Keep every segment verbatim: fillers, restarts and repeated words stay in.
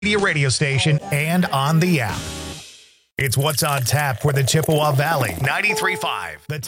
radio station and on the app. It's What's on Tap for the Chippewa Valley. ninety-three point five. The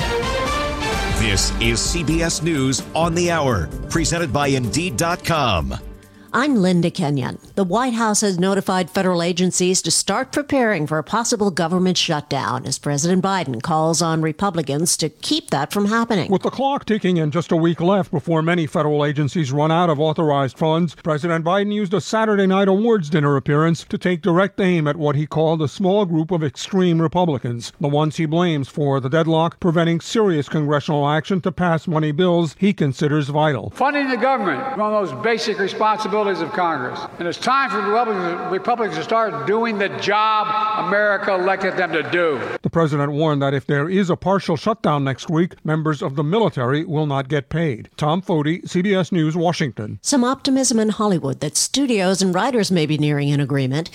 tap. This is C B S News on the Hour, presented by Indeed dot com. I'm Linda Kenyon. The White House has notified federal agencies to start preparing for a possible government shutdown as President Biden calls on Republicans to keep that from happening. With the clock ticking and just a week left before many federal agencies run out of authorized funds, President Biden used a Saturday night awards dinner appearance to take direct aim at what he called a small group of extreme Republicans, the ones he blames for the deadlock preventing serious congressional action to pass money bills he considers vital. Funding the government is one of those basic responsibilities of Congress. And it's time for Republicans, Republicans to start doing the job America elected them to do. The president warned that if there is a partial shutdown next week, members of the military will not get paid. Tom Foti, C B S News, Washington. Some optimism in Hollywood that studios and writers may be nearing an agreement.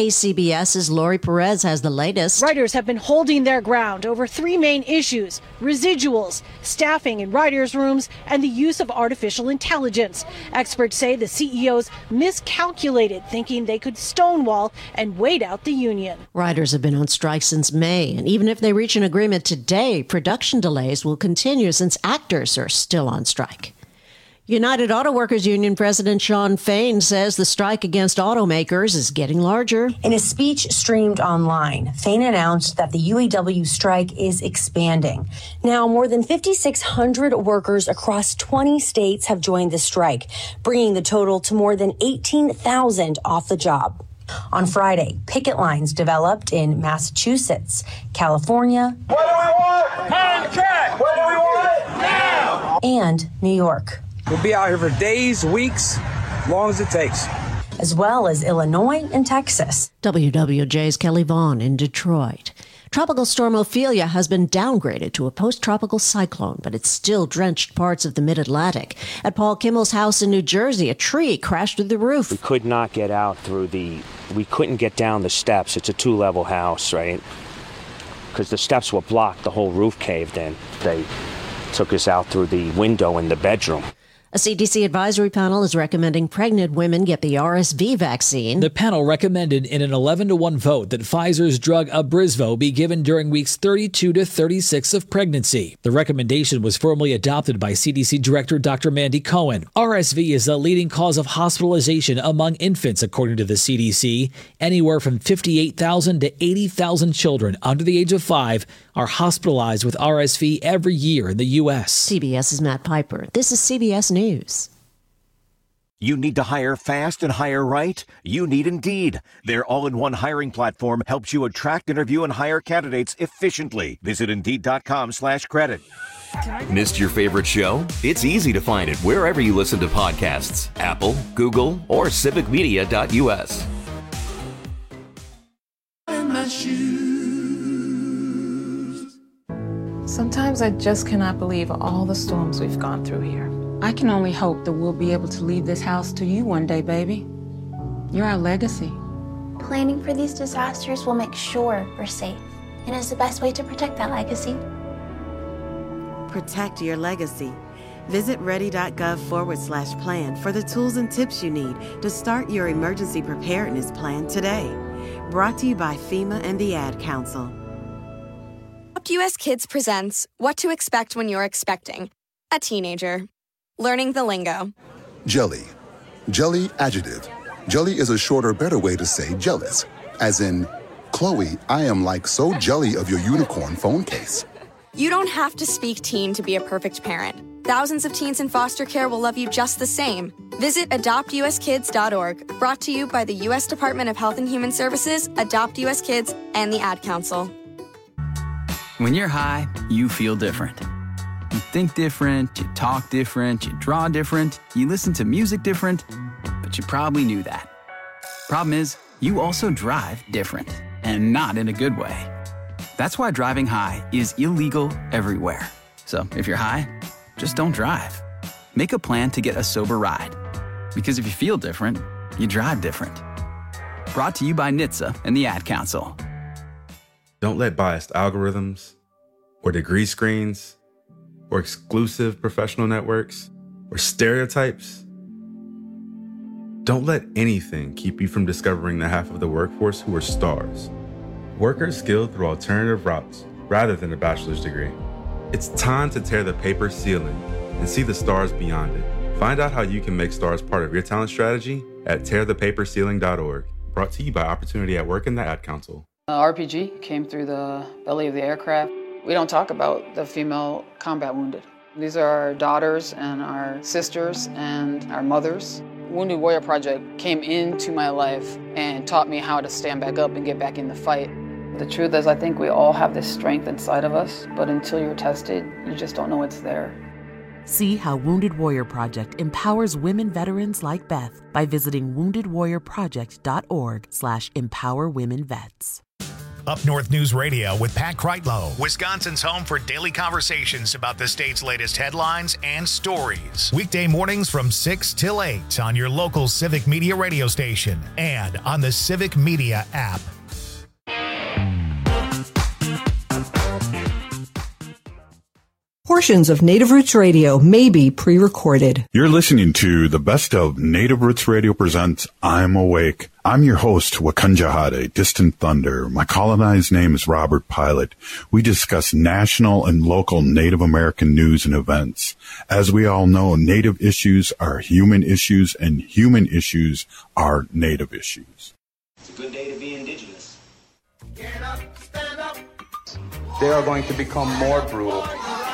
KCBS's Lori Perez has the latest. Writers have been holding their ground over three main issues: residuals, staffing in writers' rooms, and the use of artificial intelligence. Experts say the C E Os miscalculated, thinking they could stonewall and wait out the union. Writers have been on strike since May, and even if they reach an agreement today, production delays will continue since actors are still on strike. United Auto Workers Union President Shawn Fain says the strike against automakers is getting larger. In a speech streamed online, Fain announced that the U A W strike is expanding. Now, more than five thousand six hundred workers across twenty states have joined the strike, bringing the total to more than eighteen thousand off the job. On Friday, picket lines developed in Massachusetts, California, what do we want? Contract! What do we want? Now! And New York. We'll be out here for days, weeks, as long as it takes. As well as Illinois and Texas. W W J's Kelly Vaughn in Detroit. Tropical storm Ophelia has been downgraded to a post-tropical cyclone, but it's still drenched parts of the mid-Atlantic. At Paul Kimmel's house in New Jersey, a tree crashed through the roof. We could not get out through the, we couldn't get down the steps. It's a two-level house, right? Because the steps were blocked, the whole roof caved in. They took us out through the window in the bedroom. A C D C advisory panel is recommending pregnant women get the R S V vaccine. The panel recommended in an eleven to one vote that Pfizer's drug Abrysvo be given during weeks thirty-two to thirty-six of pregnancy. The recommendation was formally adopted by C D C Director Doctor Mandy Cohen. R S V is the leading cause of hospitalization among infants, according to the C D C. Anywhere from fifty-eight thousand to eighty thousand children under the age of five are hospitalized with R S V every year in the U S. CBS's Matt Piper. This is C B S News. You need to hire fast and hire right? You need Indeed. Their all-in-one hiring platform helps you attract, interview, and hire candidates efficiently. Visit Indeed.com slash credit. Missed your favorite show? It's easy to find it wherever you listen to podcasts. Apple, Google, or civic media dot U S. In my shoes. Sometimes I just cannot believe all the storms we've gone through here. I can only hope that we'll be able to leave this house to you one day, baby. You're our legacy. Planning for these disasters will make sure we're safe, and is the best way to protect that legacy. Protect your legacy. Visit ready.gov forward slash plan for the tools and tips you need to start your emergency preparedness plan today. Brought to you by FEMA and the Ad Council. U S Kids presents What to Expect When You're Expecting a Teenager. Learning the lingo. Jelly. Jelly adjective. Jelly is a shorter, better way to say jealous. As in, Chloe, I am like so jelly of your unicorn phone case. You don't have to speak teen to be a perfect parent. Thousands of teens in foster care will love you just the same. Visit adopt U S kids dot org. Brought to you by the U S Department of Health and Human Services, Adopt U S Kids, and the Ad Council. When you're high, you feel different. You think different, you talk different, you draw different, you listen to music different, but you probably knew that. Problem is, you also drive different, and not in a good way. That's why driving high is illegal everywhere. So if you're high, just don't drive. Make a plan to get a sober ride. Because if you feel different, you drive different. Brought to you by N H T S A and the Ad Council. Don't let biased algorithms or degree screens or exclusive professional networks or stereotypes Don't let anything keep you from discovering the half of the workforce who are stars. Workers skilled through alternative routes rather than a bachelor's degree. It's time to tear the paper ceiling and see the stars beyond it. Find out how you can make stars part of your talent strategy at tear the paper ceiling dot org. Brought to you by Opportunity at Work and the Ad Council. Uh, R P G came through the belly of the aircraft. We don't talk about the female combat wounded. These are our daughters and our sisters and our mothers. Wounded Warrior Project came into my life and taught me how to stand back up and get back in the fight. The truth is, I think we all have this strength inside of us, but until you're tested, you just don't know it's there. See how Wounded Warrior Project empowers women veterans like Beth by visiting wounded warrior project dot org slash empower women vets. Up North News Radio with Pat Kreitlow, Wisconsin's home for daily conversations about the state's latest headlines and stories. Weekday mornings from six till eight on your local Civic Media radio station and on the Civic Media app. Portions of Native Roots Radio may be pre-recorded. You're listening to the best of Native Roots Radio presents I'm Awake. I'm your host, Wakanja Hade, Distant Thunder. My colonized name is Robert Pilot. We discuss national and local Native American news and events. As we all know, Native issues are human issues, and human issues are Native issues. It's a good day to be Indigenous. Get up, stand up. They are going to become more brutal.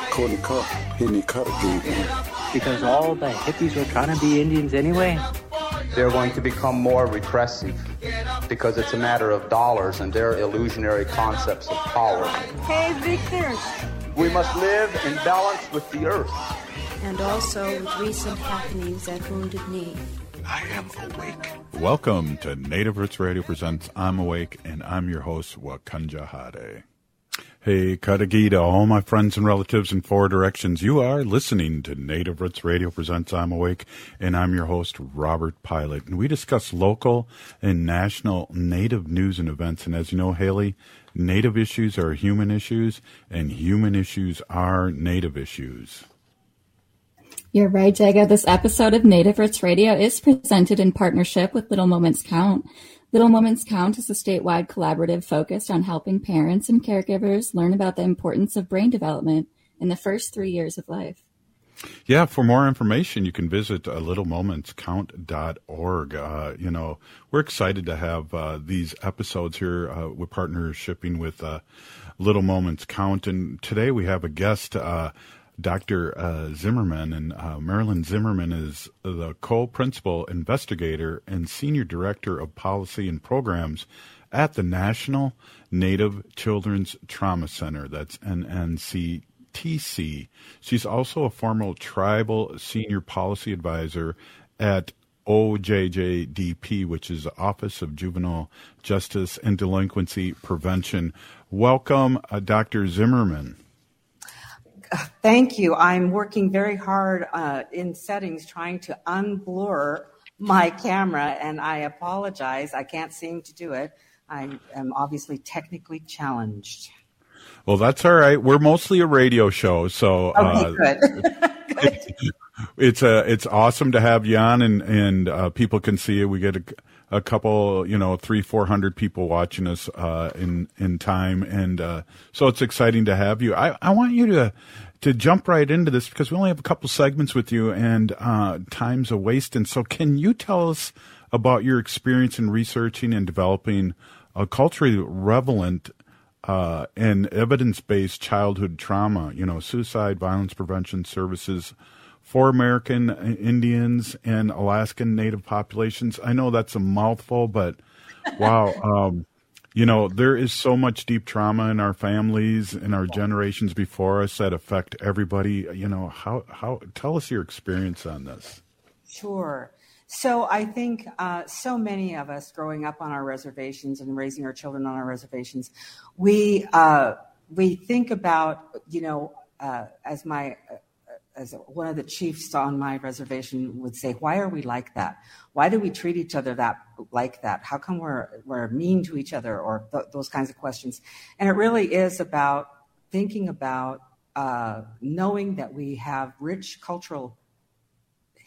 Because all the hippies were trying to be Indians anyway. They're going to become more repressive because it's a matter of dollars and their illusionary concepts of power. Hey, Victor. We must live in balance with the earth. And also with recent happenings at Wounded Knee. I am awake. Welcome to Native Roots Radio presents I'm Awake, and I'm your host, Wakanja Hade. Hey, Katagita, all my friends and relatives in four directions. You are listening to Native Roots Radio presents I'm Awake, and I'm your host, Robert Pilot. And we discuss local and national Native news and events. And as you know, Haley, Native issues are human issues, and human issues are Native issues. You're right, Jaga. This episode of Native Roots Radio is presented in partnership with Little Moments Count. Little Moments Count is a statewide collaborative focused on helping parents and caregivers learn about the importance of brain development in the first three years of life. Yeah, for more information, you can visit uh, little moments count dot org. Uh, you know, we're excited to have uh, these episodes here. Uh, we're partnershipping with uh, Little Moments Count, and today we have a guest, uh, Doctor Uh, Zimmerman, and uh, Marilyn Zimmerman is the co-principal investigator and senior director of policy and programs at the National Native Children's Trauma Center. That's N N C T C. She's also a former tribal senior policy advisor at O J J D P, which is the Office of Juvenile Justice and Delinquency Prevention. Welcome, uh, Doctor Zimmerman. Thank you. I'm working very hard uh, in settings trying to unblur my camera, and I apologize. I can't seem to do it. I am obviously technically challenged. Well, that's all right. We're mostly a radio show, so okay, uh, good. it, it's a it's awesome to have you on, and and uh, people can see it. We get a, a couple, you know, three, four hundred people watching us uh, in in time, and uh, so it's exciting to have you. I, I want you to to jump right into this because we only have a couple segments with you, and uh, time's a waste. And so, can you tell us about your experience in researching and developing a culturally relevant uh, and evidence-based childhood trauma, you know, suicide, violence prevention services for American Indians and Alaskan Native populations? I know that's a mouthful, but wow, um, you know, there is so much deep trauma in our families and our generations before us that affect everybody. You know, how, how, tell us your experience on this. Sure. So I think uh, so many of us growing up on our reservations and raising our children on our reservations, we uh, we think about, you know, uh, as my uh, as one of the chiefs on my reservation would say, why are we like that? Why do we treat each other that like that? How come we're we're mean to each other, or th- those kinds of questions? And it really is about thinking about uh, knowing that we have rich cultural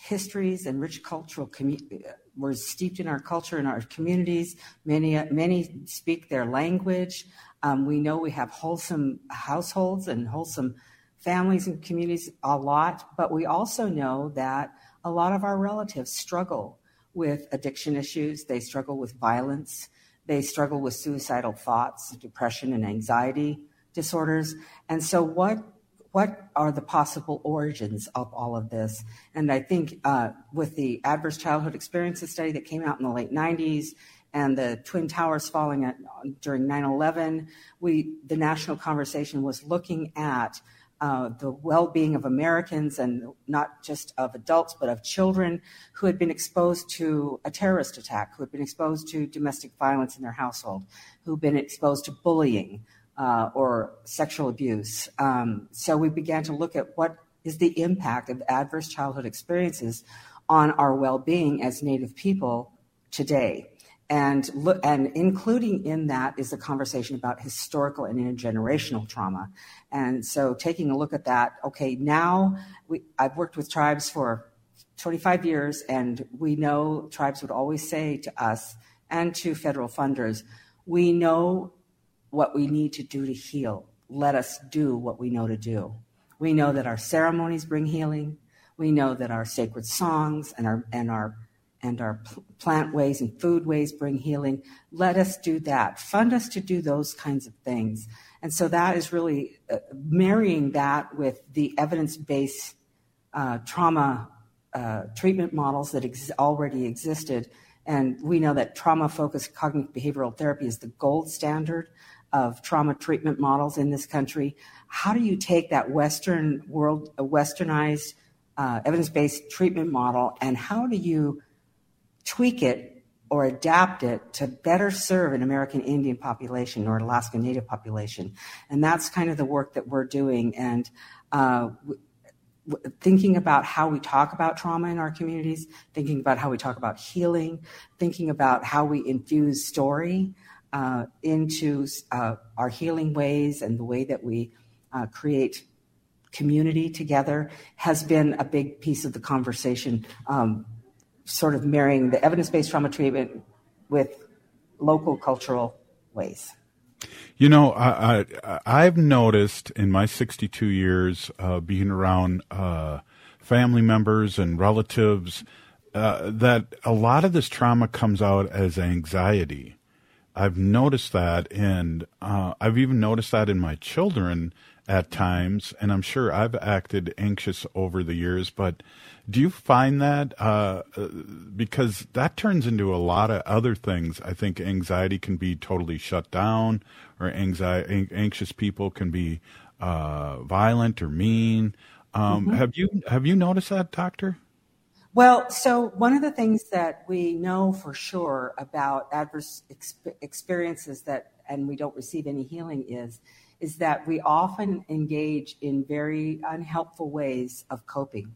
histories and rich cultural commu- we're steeped in our culture and our communities. Many many speak their language. Um, we know we have wholesome households and wholesome families and communities a lot, but we also know that a lot of our relatives struggle with addiction issues. They struggle with violence. They struggle with suicidal thoughts, depression, and anxiety disorders. And so what what are the possible origins of all of this? And I think uh, with the Adverse Childhood Experiences study that came out in the late nineties and the Twin Towers falling at, during nine eleven, we the national conversation was looking at uh, the well-being of Americans, and not just of adults, but of children who had been exposed to a terrorist attack, who had been exposed to domestic violence in their household, who had been exposed to bullying, Uh, or sexual abuse. Um, so we began to look at what is the impact of adverse childhood experiences on our well-being as Native people today. And, look, and including in that is a conversation about historical and intergenerational trauma. And so taking a look at that, okay, now we, I've worked with tribes for twenty-five years, and we know tribes would always say to us and to federal funders, we know what we need to do to heal. Let us do what we know to do. We know that our ceremonies bring healing. We know that our sacred songs and our and our and our plant ways and food ways bring healing. Let us do that. Fund us to do those kinds of things. And so that is really uh, marrying that with the evidence-based uh, trauma uh, treatment models that ex- already existed. And we know that trauma-focused cognitive behavioral therapy is the gold standard of trauma treatment models in this country. How do you take that Western world, a westernized uh, evidence-based treatment model, and how do you tweak it or adapt it to better serve an American Indian population or Alaska Native population? And that's kind of the work that we're doing. And uh, w- w- thinking about how we talk about trauma in our communities, thinking about how we talk about healing, thinking about how we infuse story Uh, into uh, our healing ways and the way that we uh, create community together has been a big piece of the conversation, um, sort of marrying the evidence-based trauma treatment with local cultural ways. You know, I, I, I've noticed in my sixty-two years uh, being around uh, family members and relatives uh, that a lot of this trauma comes out as anxiety. I've noticed that, and uh, I've even noticed that in my children at times, and I'm sure I've acted anxious over the years, but do you find that? Uh, because that turns into a lot of other things. I think anxiety can be totally shut down, or anxiety, anxious people can be uh, violent or mean. Um, mm-hmm. Have you have you noticed that, Doctor? Well, so one of the things that we know for sure about adverse exp- experiences that, and we don't receive any healing is, is that we often engage in very unhelpful ways of coping.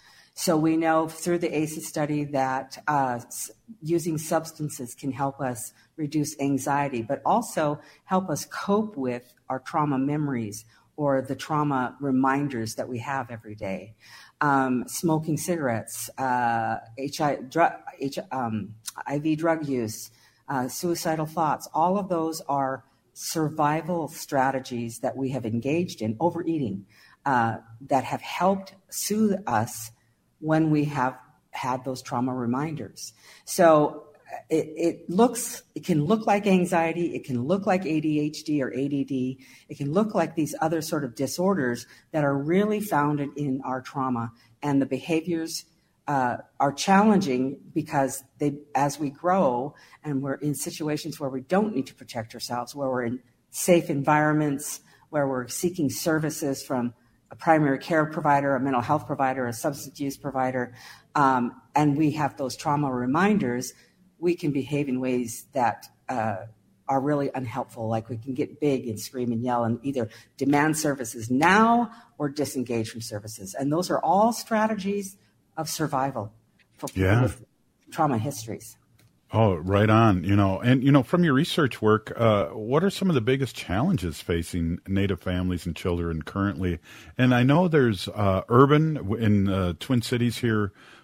So we know through the A C E study that uh, using substances can help us reduce anxiety, but also help us cope with our trauma memories or the trauma reminders that we have every day. Um, smoking cigarettes, uh, H I, drug, H, um, I V drug use, uh, suicidal thoughts, all of those are survival strategies that we have engaged in, overeating, uh, that have helped soothe us when we have had those trauma reminders. So it, it looks, it can look like anxiety, it can look like A D H D or A D D, it can look like these other sort of disorders that are really founded in our trauma, and the behaviors uh, are challenging because they, as we grow and we're in situations where we don't need to protect ourselves, where we're in safe environments, where we're seeking services from a primary care provider, a mental health provider, a substance use provider, um, and we have those trauma reminders, we can behave in ways that uh, are really unhelpful. Like we can get big and scream and yell and either demand services now or disengage from services. And those are all strategies of survival for people yeah. with trauma histories. Oh, right on. You know, and, you know, from your research work, uh, what are some of the biggest challenges facing Native families and children currently? And I know there's uh, urban in uh, Twin Cities here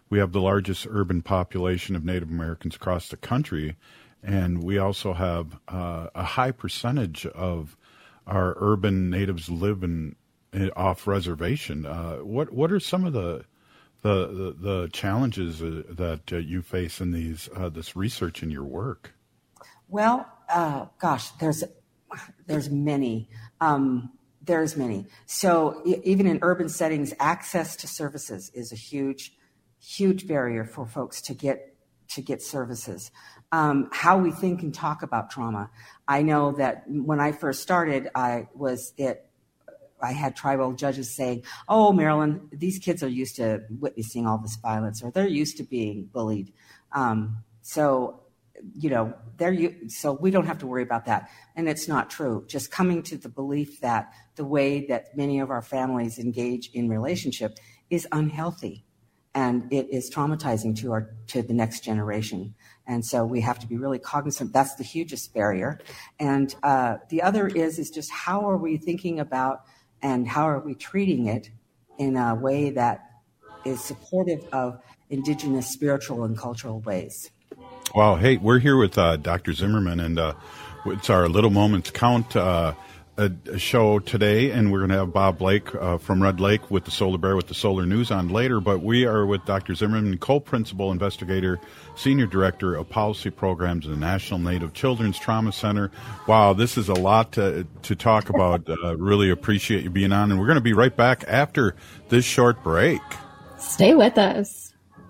we have the largest urban population of Native Americans across the country, and we also have uh, a high percentage of our urban natives live in, in off reservation. Uh, what what are some of the the the, the challenges uh, that uh, you face in these uh, this research in your work? Well, uh, gosh, there's there's many. Um, there's many. So e- even in urban settings, access to services is a huge, huge barrier for folks to get to get services. Um, how we think and talk about trauma. I know that when I first started, I was it. I had tribal judges saying, "Oh, Marilyn, these kids are used to witnessing all this violence, or they're used to being bullied. Um, so, you know, they're so we don't have to worry about that." And it's not true. Just coming to the belief that the way that many of our families engage in relationship is unhealthy, and it is traumatizing to our to the next generation. And so we have to be really cognizant. That's the hugest barrier. And uh, the other is is just how are we thinking about and how are we treating it in a way that is supportive of indigenous spiritual and cultural ways. Wow. Hey, we're here with uh, Doctor Zimmerman, and uh, it's our Little Moments Count uh, a, a show today, and we're going to have Bob Blake uh, from Red Lake with the Solar Bear with the Solar News on later, but we are with Doctor Zimmerman, co-principal investigator, senior director of policy programs at the National Native Children's Trauma Center. Wow, this is a lot to, to talk about. Uh, really appreciate you being on, and we're going to be right back after this short break. Stay with us.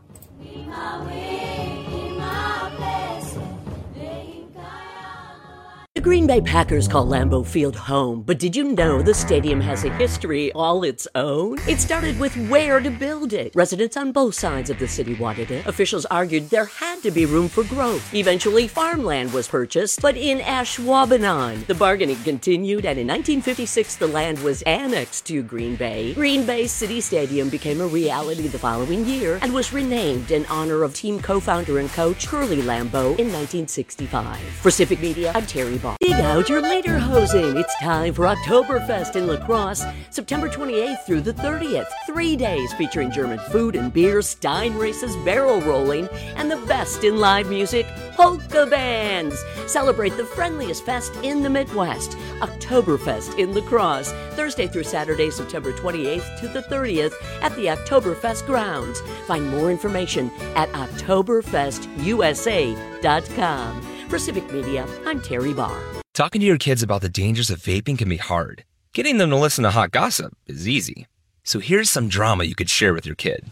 The Green Bay Packers call Lambeau Field home, but did you know the stadium has a history all its own? It started with where to build it. Residents on both sides of the city wanted it. Officials argued there had to be room for growth. Eventually, farmland was purchased, but in Ashwaubenon. The bargaining continued, and in nineteen fifty-six, the land was annexed to Green Bay. Green Bay City Stadium became a reality the following year and was renamed in honor of team co-founder and coach Curly Lambeau in nineteen sixty-five. For Civic Media, I'm Terry Ball. Dig out your lederhosen. It's time for Oktoberfest in La Crosse, September twenty-eighth through the thirtieth. Three days featuring German food and beer, Stein races, barrel rolling, and the best in live music, polka bands. Celebrate the friendliest fest in the Midwest, Oktoberfest in La Crosse, Thursday through Saturday, September twenty-eighth to the thirtieth at the Oktoberfest grounds. Find more information at oktoberfest u s a dot com. For Civic Media, I'm Terry Barr. Talking to your kids about the dangers of vaping can be hard. Getting them to listen to hot gossip is easy. So here's some drama you could share with your kid.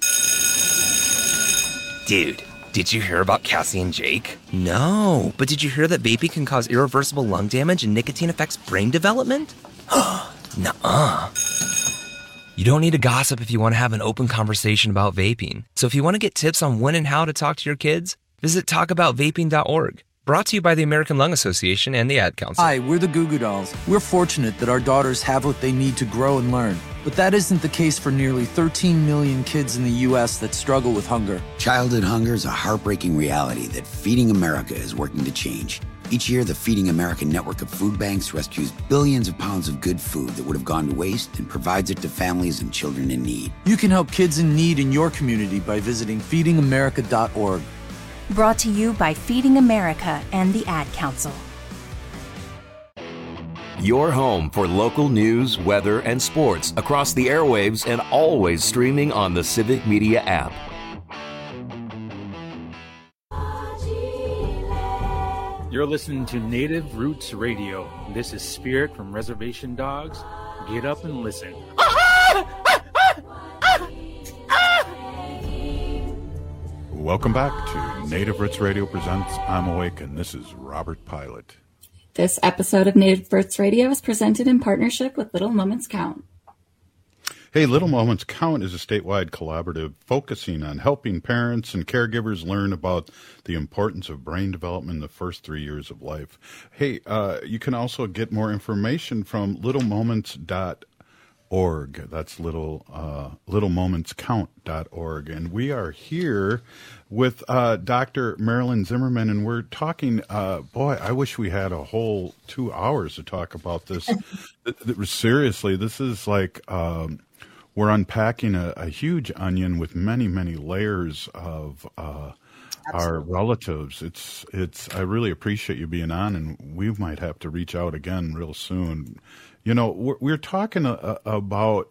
Dude, did you hear about Cassie and Jake? No, but did you hear that vaping can cause irreversible lung damage and nicotine affects brain development? Nuh-uh. You don't need to gossip if you want to have an open conversation about vaping. So if you want to get tips on when and how to talk to your kids, visit talk about vaping dot org. Brought to you by the American Lung Association and the Ad Council. Hi, we're the Goo Goo Dolls. We're fortunate that our daughters have what they need to grow and learn. But that isn't the case for nearly thirteen million kids in the U S that struggle with hunger. Childhood hunger is a heartbreaking reality that Feeding America is working to change. Each year, the Feeding America network of food banks rescues billions of pounds of good food that would have gone to waste and provides it to families and children in need. You can help kids in need in your community by visiting feeding america dot org. Brought to you by Feeding America and the Ad Council. Your home for local news, weather, and sports across the airwaves and always streaming on the Civic Media app. You're listening to Native Roots Radio. This is Spirit from Reservation Dogs. Get up and listen. Welcome back to Native Roots Radio presents I'm Awake, and this is Robert Pilot. This episode of Native Roots Radio is presented in partnership with Little Moments Count. Hey, Little Moments Count is a statewide collaborative focusing on helping parents and caregivers learn about the importance of brain development in the first three years of life. Hey, uh, you can also get more information from little moments dot org. That's little uh, little moments count dot org. And we are here with uh, Doctor Marilyn Zimmerman, and we're talking, uh, boy, I wish we had a whole two hours to talk about this. Seriously, this is like... Um, we're unpacking a, a huge onion with many, many layers of uh, our relatives. It's, it's, I really appreciate you being on, and we might have to reach out again real soon. You know, we're, we're talking a, a, about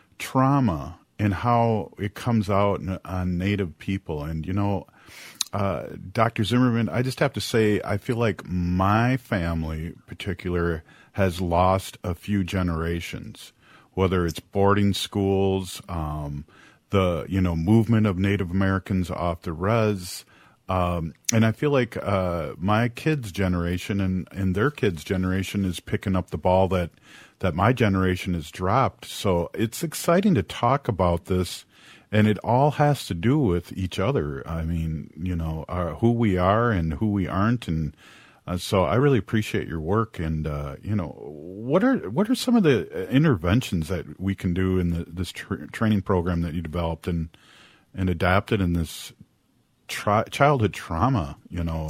trauma and how it comes out on Native people. And, you know, uh, Doctor Zimmerman, I just have to say, I feel like my family in particular has lost a few generations, whether it's boarding schools, um, the, you know, movement of Native Americans off the res. Um, and I feel like uh, my kids' generation and, and their kids' generation is picking up the ball that that my generation has dropped. So it's exciting to talk about this, and it all has to do with each other. I mean, you know, our, who we are and who we aren't, and uh, so I really appreciate your work. And uh, you know, what are what are some of the interventions that we can do in the, this tra- training program that you developed and and adapted in this tri- childhood trauma? You know,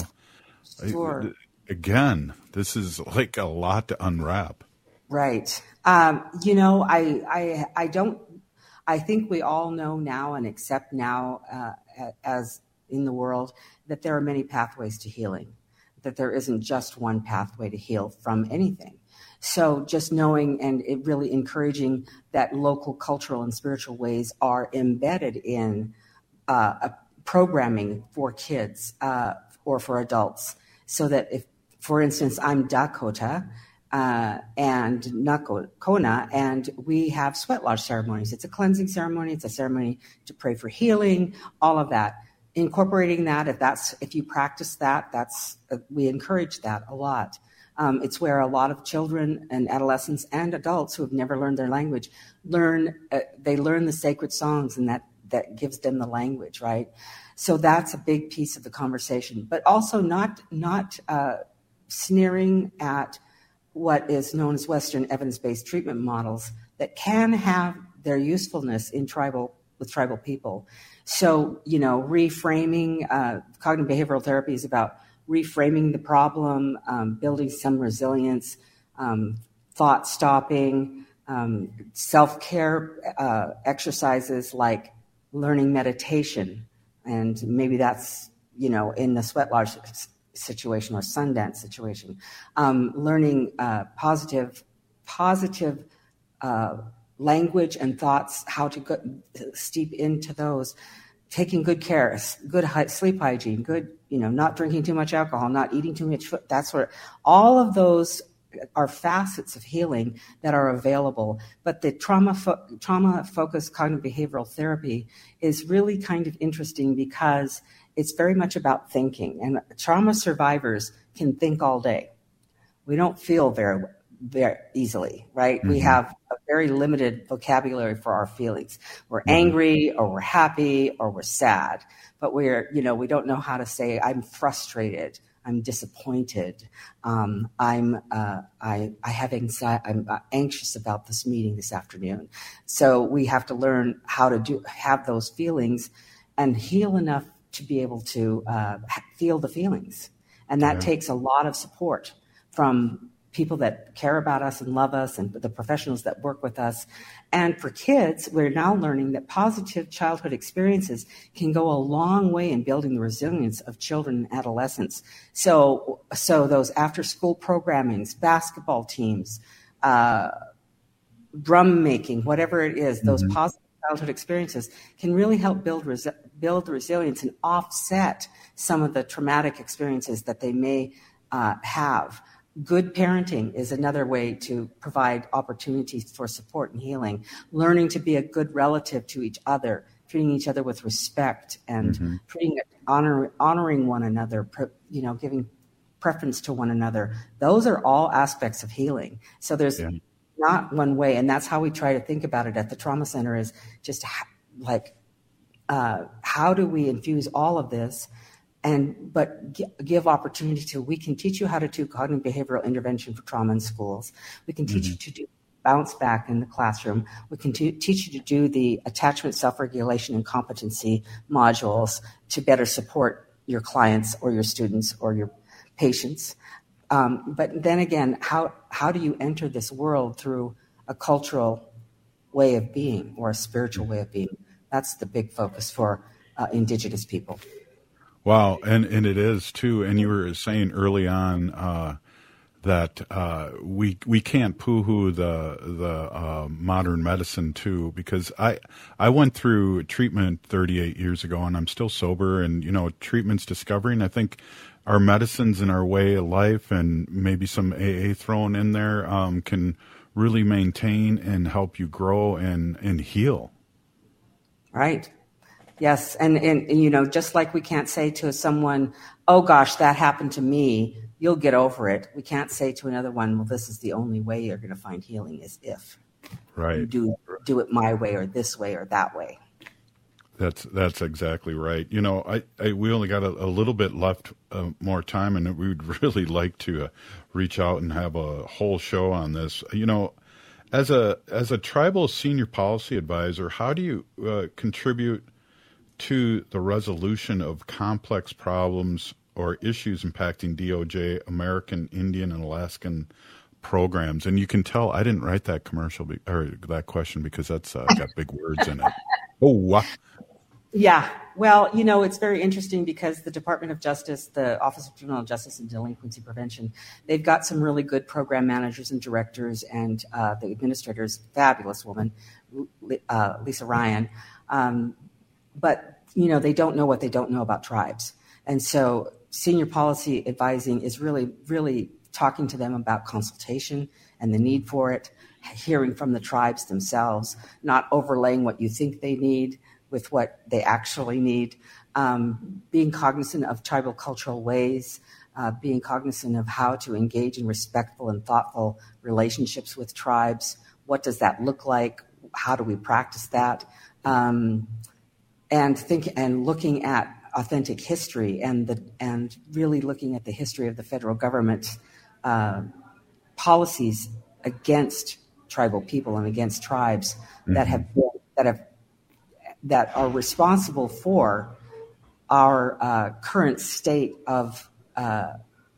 Sure. I, again, this is like a lot to unwrap. Right. Um, you know, I, I, I don't, I think we all know now and accept now, uh, as in the world, that there are many pathways to healing, that there isn't just one pathway to heal from anything. So just knowing and it really encouraging that local cultural and spiritual ways are embedded in uh, a programming for kids uh, or for adults, so that if, for instance, I'm Dakota, Uh, and Nakona, and we have sweat lodge ceremonies. It's a cleansing ceremony. It's a ceremony to pray for healing, all of that. Incorporating that, if that's if you practice that, that's uh, we encourage that a lot. Um, it's where a lot of children and adolescents and adults who have never learned their language learn. Uh, they learn the sacred songs, and that that gives them the language, right? So that's a big piece of the conversation. But also not not uh, sneering at what is known as Western evidence-based treatment models that can have their usefulness in tribal with tribal people. So, you know, reframing, uh, cognitive behavioral therapy is about reframing the problem, um, building some resilience, um, thought stopping, um, self-care uh, exercises like learning meditation. And maybe that's, you know, in the sweat lodge situation or Sundance situation, um, learning uh, positive, positive uh, language and thoughts, how to go, steep into those, taking good care, good sleep hygiene, good, you know, not drinking too much alcohol, not eating too much food, that sort of, all of those are facets of healing that are available. But the trauma fo- trauma focused cognitive behavioral therapy is really kind of interesting because it's very much about thinking, and trauma survivors can think all day. We don't feel very, very easily, right? Mm-hmm. We have a very limited vocabulary for our feelings. We're mm-hmm. angry, or we're happy, or we're sad, but we're, you know, we don't know how to say, I'm frustrated, I'm disappointed, um, I'm, uh, I, I have anxiety, I'm anxious about this meeting this afternoon. So we have to learn how to do, have those feelings and heal enough to be able to uh, feel the feelings. And that yeah. takes a lot of support from people that care about us and love us and the professionals that work with us. And for kids, we're now learning that positive childhood experiences can go a long way in building the resilience of children and adolescents. So, so those after-school programmings, basketball teams, uh, drum making, whatever it is, those mm-hmm. positive childhood experiences can really help build resi- build resilience and offset some of the traumatic experiences that they may uh, have. Good parenting is another way to provide opportunities for support and healing. Learning to be a good relative to each other, treating each other with respect, and mm-hmm. treating honor, honoring one another, you know, giving preference to one another. Those are all aspects of healing. So there's yeah. not one way, and that's how we try to think about it at the trauma center, is just ha- like uh, how do we infuse all of this, and but g- give opportunity to, we can teach you how to do cognitive behavioral intervention for trauma in schools. We can teach mm-hmm. you to do bounce back in the classroom. We can t- teach you to do the attachment, self-regulation, and competency modules to better support your clients or your students or your patients. Um, but then again, how how do you enter this world through a cultural way of being or a spiritual way of being. That's the big focus for uh, Indigenous people. Wow, and, and it is too. And you were saying early on uh, that uh, we we can't poo-hoo the the uh, modern medicine too, because I I went through treatment thirty-eight years ago, and I'm still sober. And you know, treatment's discovering. I think our medicines and our way of life, and maybe some A A thrown in there, um, can really maintain and help you grow and and heal. Right. Yes, and, and and you know, just like we can't say to someone, "Oh gosh, that happened to me. You'll get over it." We can't say to another one, "Well, this is the only way you're going to find healing is if right. you do do it my way or this way or that way." That's that's exactly right. You know, I, I we only got a, a little bit left uh, more time, and we would really like to uh, reach out and have a whole show on this. You know, as a as a tribal senior policy advisor, how do you uh, contribute to the resolution of complex problems or issues impacting D O J, American Indian, and Alaskan programs? And you can tell I didn't write that commercial be, or that question because that's uh, got big words in it. Oh, wow. Yeah. Well, you know, it's very interesting because the Department of Justice, the Office of Juvenile Justice and Delinquency Prevention, they've got some really good program managers and directors, and uh, the administrator's fabulous woman, uh, Lisa Ryan. Um, but, you know, they don't know what they don't know about tribes. And so senior policy advising is really, really talking to them about consultation and the need for it, hearing from the tribes themselves, not overlaying what you think they need with what they actually need, um, being cognizant of tribal cultural ways, uh, being cognizant of how to engage in respectful and thoughtful relationships with tribes. What does that look like? How do we practice that? Um, and think and looking at authentic history and the and really looking at the history of the federal government's uh, policies against tribal people and against tribes mm-hmm. that have that have that are responsible for our uh, current state of uh,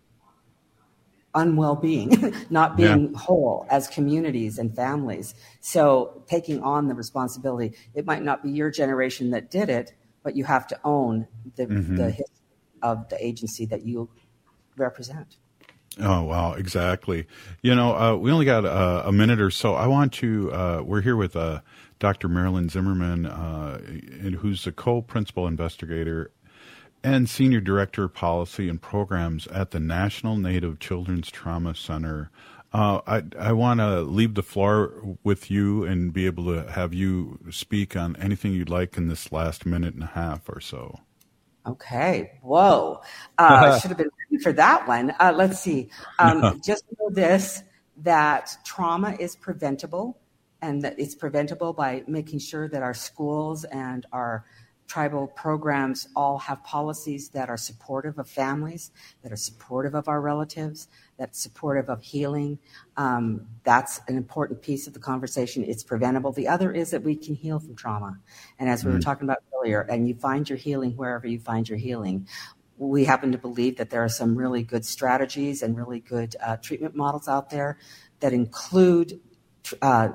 unwell being, not being yeah. whole as communities and families. So taking on the responsibility, it might not be your generation that did it, but you have to own the, mm-hmm. the history of the agency that you represent. Oh, wow, exactly. You know, uh, we only got uh, a minute or so. I want to, uh, we're here with uh, Doctor Marilyn Zimmerman, uh, who's the co-principal investigator and senior director of policy and programs at the National Native Children's Trauma Center. Uh, I, I want to leave the floor with you and be able to have you speak on anything you'd like in this last minute and a half or so. Okay. Whoa. Uh, should have been ready for that one. Uh, let's see. Um, no. Just know this, that trauma is preventable, and that it's preventable by making sure that our schools and our tribal programs all have policies that are supportive of families, that are supportive of our relatives, that's supportive of healing. Um, that's an important piece of the conversation. It's preventable. The other is that we can heal from trauma. And as we mm. were talking about earlier, and you find your healing wherever you find your healing. We happen to believe that there are some really good strategies and really good uh, treatment models out there that include uh,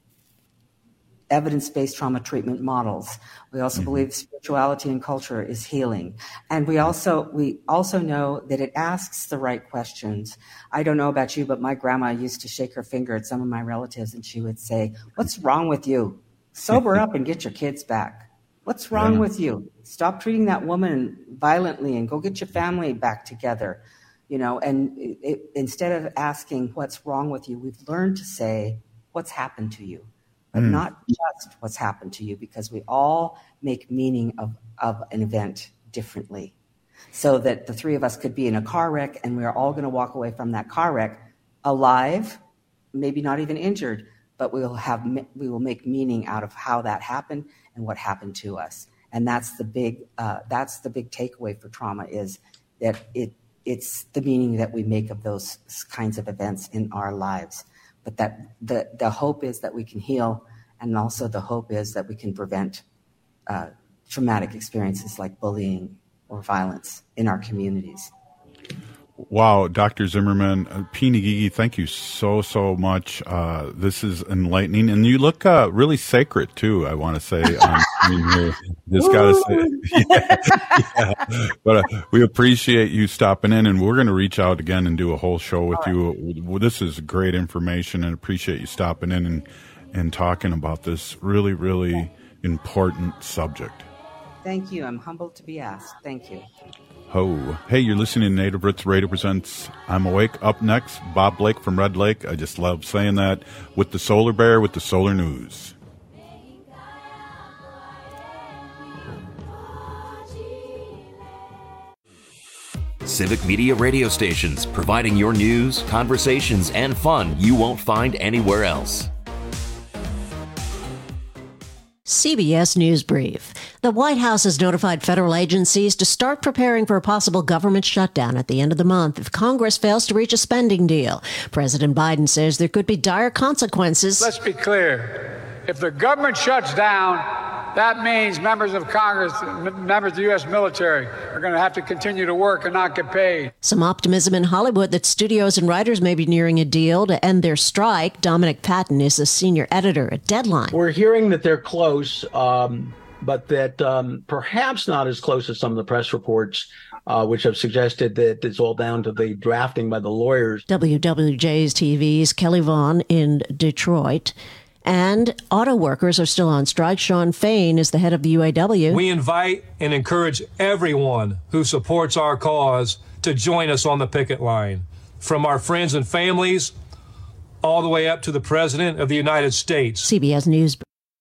evidence-based trauma treatment models. We also mm-hmm. believe spirituality and culture is healing. And we also we also know that it asks the right questions. I don't know about you, but my grandma used to shake her finger at some of my relatives and she would say, "What's wrong with you? Sober up and get your kids back. What's wrong yeah. with you? Stop treating that woman violently and go get your family back together." You know, and it, it, instead of asking what's wrong with you, we've learned to say, what's happened to you? But mm. not just what's happened to you, because we all make meaning of, of an event differently. So that the three of us could be in a car wreck and we are all going to walk away from that car wreck alive, maybe not even injured, but we'll have we will make meaning out of how that happened and what happened to us. And that's the big uh, that's the big takeaway for trauma, is that it it's the meaning that we make of those kinds of events in our lives. But that the, the hope is that we can heal, and also the hope is that we can prevent uh, traumatic experiences like bullying or violence in our communities. wow, Doctor Zimmerman, uh, P. Ngigi, thank you so, so much. Uh, this is enlightening. And you look uh, really sacred, too, I want to say. Um, I mean, you just got to say. Yeah, yeah. But uh, we appreciate you stopping in, and we're going to reach out again and do a whole show with right. you. Well, this is great information, and appreciate you stopping in and, and talking about this really, really important subject. Thank you. I'm humbled to be asked. Thank you. Ho. Hey, you're listening to Native Roots Radio presents I'm Awake. Up next, Bob Blake from Red Lake. I just love saying that. With the Solar Bear, with the Solar News. Civic Media radio stations, providing your news, conversations, and fun you won't find anywhere else. C B S News Brief. The White House has notified federal agencies to start preparing for a possible government shutdown at the end of the month if Congress fails to reach a spending deal. President Biden says there could be dire consequences. Let's be clear. If the government shuts down, that means members of Congress, members of the U S military are going to have to continue to work and not get paid. Some optimism in Hollywood that studios and writers may be nearing a deal to end their strike. Dominic Patton is a senior editor at Deadline. We're hearing that they're close, um, but that um, perhaps not as close as some of the press reports, uh, which have suggested that it's all down to the drafting by the lawyers. W W J's T V's Kelly Vaughn in Detroit. And auto workers are still on strike. Sean Fain is the head of the U A W. We invite and encourage everyone who supports our cause to join us on the picket line, from our friends and families all the way up to the President of the United States. C B S News.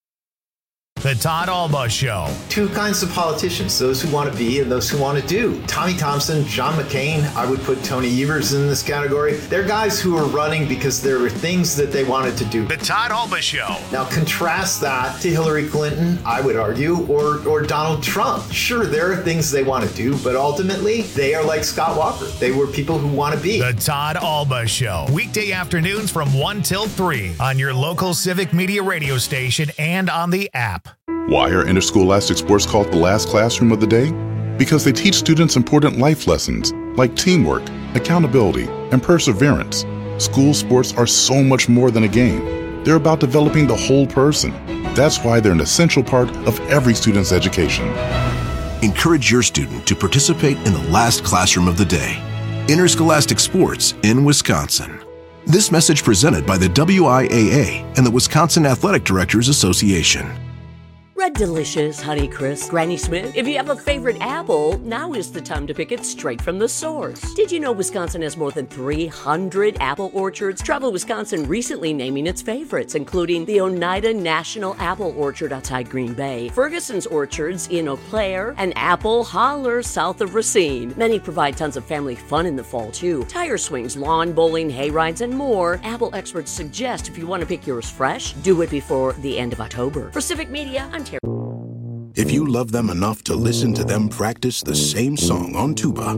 The Todd Alba Show. Two kinds of politicians, those who want to be and those who want to do. Tommy Thompson, John McCain, I would put Tony Evers in this category. They're guys who are running because there were things that they wanted to do. The Todd Alba Show. Now contrast that to Hillary Clinton, I would argue, or, or Donald Trump. Sure, there are things they want to do, but ultimately they are like Scott Walker. They were people who want to be. The Todd Alba Show. Weekday afternoons from one till three on your local Civic Media radio station and on the app. Why are interscholastic sports called the last classroom of the day? Because they teach students important life lessons like teamwork, accountability, and perseverance. School sports are so much more than a game. They're about developing the whole person. That's why they're an essential part of every student's education. Encourage your student to participate in the last classroom of the day. Interscholastic sports in Wisconsin. This message presented by the W I A A and the Wisconsin Athletic Directors Association. Red Delicious, Honeycrisp, Granny Smith. If you have a favorite apple, now is the time to pick it straight from the source. Did you know Wisconsin has more than three hundred apple orchards? Travel Wisconsin recently naming its favorites, including the Oneida National Apple Orchard outside Green Bay, Ferguson's Orchards in Eau Claire, and Apple Holler south of Racine. Many provide tons of family fun in the fall, too. Tire swings, lawn bowling, hay rides, and more. Apple experts suggest if you want to pick yours fresh, do it before the end of October. For Civic Media, I'm Terry. If you love them enough to listen to them practice the same song on tuba,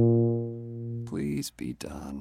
please be done.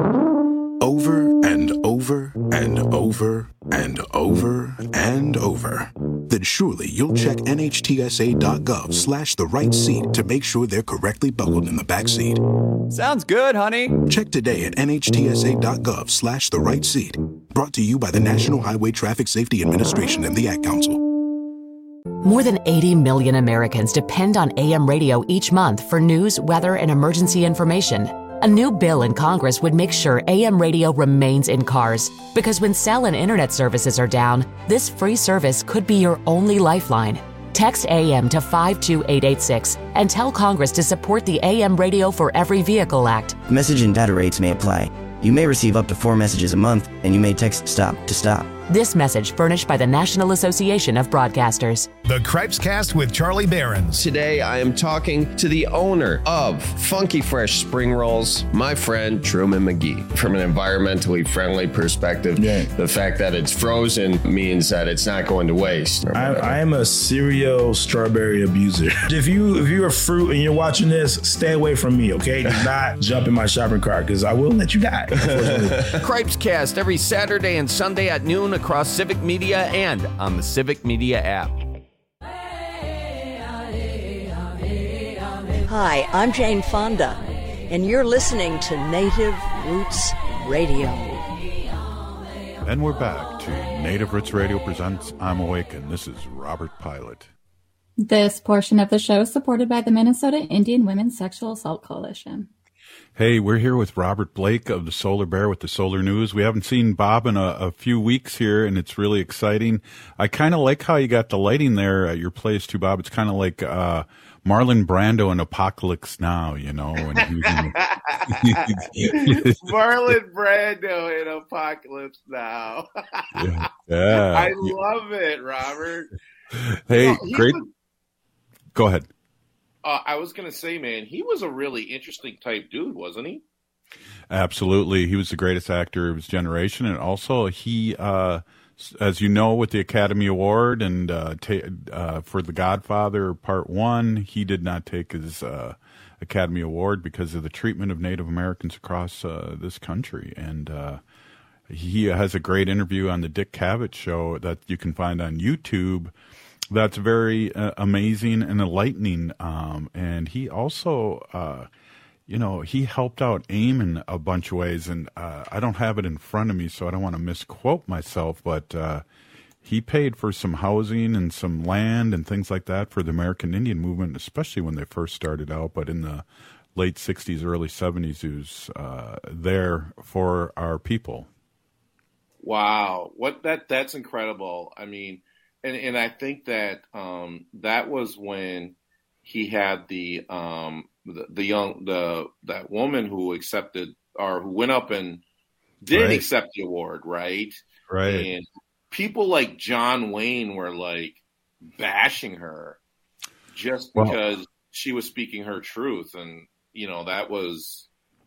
Over and over and over and over and over, then surely you'll check nhtsa.gov slash the right seat to make sure they're correctly buckled in the back seat. Sounds good, honey. Check today at nhtsa.gov slash the right seat. Brought to you by the National Highway Traffic Safety Administration and the Ad Council. More than eighty million Americans depend on A M radio each month for news, weather, and emergency information. A new bill in Congress would make sure A M radio remains in cars, because when cell and internet services are down, this free service could be your only lifeline. Text A M to five two eight eight six and tell Congress to support the A M Radio for Every Vehicle Act. Message and data rates may apply. You may receive up to four messages a month, and you may text STOP to stop. This message furnished by the National Association of Broadcasters. The Cripescast with Charlie Behrens. Today I am talking to the owner of Funky Fresh Spring Rolls, my friend Truman McGee. From an environmentally friendly perspective, yeah. The fact that it's frozen means that it's not going to waste. I, I am a serial strawberry abuser. If you if you're a fruit and you're watching this, stay away from me, okay? Do not jump in my shopping cart, because I will let you die. Cripescast every Saturday and Sunday at noon across Civic Media and on the Civic Media app. Hi, I'm Jane Fonda. and you're listening to Native Roots Radio. And we're back to Native Roots Radio presents I'm Awakened. This is Robert Pilot. This portion of the show is supported by the Minnesota Indian Women's Sexual Assault Coalition. Hey, we're here with Robert Blake of the Solar Bear with the Solar News. We haven't seen Bob in a, a few weeks here, and it's really exciting. I kind of like how you got the lighting there at your place, too, Bob. It's kind of like uh, Marlon Brando in Apocalypse Now, you know. When he was in the... Marlon Brando in Apocalypse Now. yeah. yeah. I love it, Robert. Hey, you know, great. Was... Go ahead. Uh, I was going to say, man, he was a really interesting type dude, wasn't he? Absolutely. He was the greatest actor of his generation. And also he, uh, as you know, with the Academy Award and uh, ta- uh, for The Godfather Part One, he did not take his uh, Academy Award because of the treatment of Native Americans across uh, this country. And uh, he has a great interview on the Dick Cavett Show that you can find on YouTube. That's very uh, amazing and enlightening. Um, and he also, uh, you know, he helped out AIM in a bunch of ways. And uh, I don't have it in front of me, so I don't want to misquote myself. But uh, he paid for some housing and some land and things like that for the American Indian movement, especially when they first started out. But in the late sixties, early seventies, he was uh, there for our people. Wow. What that that's incredible. I mean, And and I think that um, that was when he had the, um, the the young the that woman who accepted or who went up and did right. accept the award, right? Right. And people like John Wayne were like bashing her just because well, she was speaking her truth, and you know that was.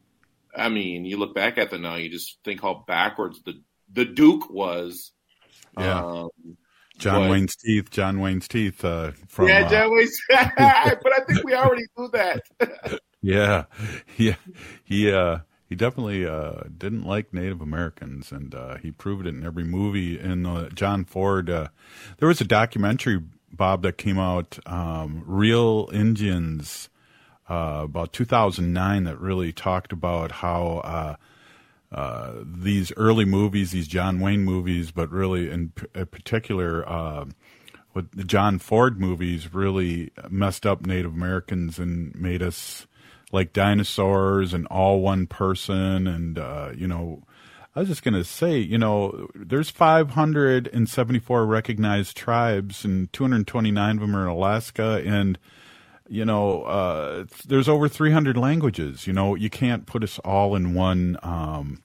I mean, you look back at that now, you just think how backwards the the Duke was. Yeah. Um, John but, Wayne's teeth, John Wayne's teeth. Uh, from, yeah, John uh, Wayne's. But I think we already knew that. yeah, yeah, he uh, he definitely uh, didn't like Native Americans, and uh, he proved it in every movie. In uh, John Ford, uh, there was a documentary, Bob, that came out, um, Real Indians, uh, about two thousand nine, that really talked about how. Uh, Uh, these early movies, these John Wayne movies, but really in, p- in particular, uh, with the John Ford movies really messed up Native Americans and made us like dinosaurs and all one person. And, uh, you know, I was just going to say, you know, there's five hundred seventy-four recognized tribes and two hundred twenty-nine of them are in Alaska. And, you know, uh, there's over three hundred languages. You know, you can't put us all in one, um,